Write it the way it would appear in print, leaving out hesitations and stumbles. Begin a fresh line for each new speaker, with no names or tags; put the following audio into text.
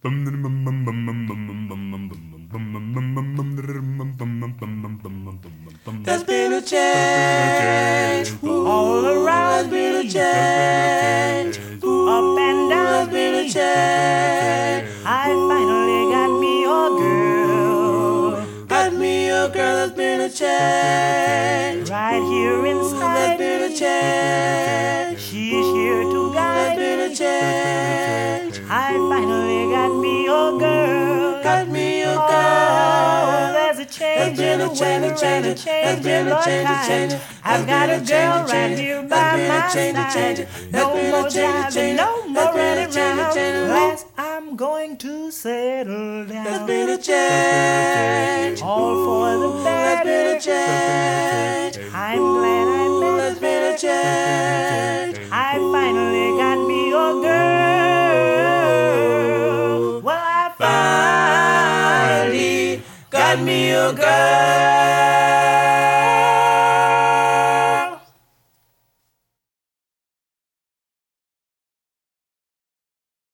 There's been a change all around me. There's been a change up and down. There's been a change. I finally got me a girl. Got me a girl. There's been a change right here inside. There's been a change. She's here to guide. There's been a change. I finally got me a girl. Got me a girl. There's a change in the weather and a change in the time. I've got a girl right here by my side. No more driving, no more running around. Last I'm going to settle down. There's been a change, all for the better. There's been a change. I'm glad I met. There's been a change. I finally got me a girl. Well, I finally got me a girl.